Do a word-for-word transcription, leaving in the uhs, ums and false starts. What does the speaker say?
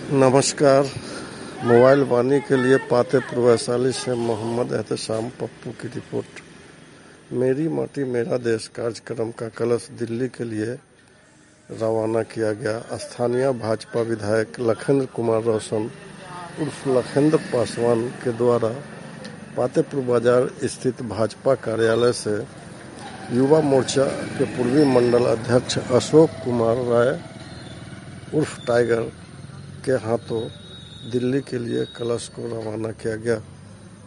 नमस्कार। मोबाइल वाणी के लिए पातेपुर वैशाली से मोहम्मद एहतेशाम पप्पू की रिपोर्ट। मेरी माटी मेरा देश कार्यक्रम का कलश दिल्ली के लिए रवाना किया गया। स्थानीय भाजपा विधायक लखेंद्र कुमार रोशन उर्फ लखेंद्र पासवान के द्वारा पातेपुर बाजार स्थित भाजपा कार्यालय से युवा मोर्चा के पूर्वी मंडल अध्यक्ष अशोक कुमार राय उर्फ टाइगर के हाथों दिल्ली के लिए कलश को रवाना किया गया।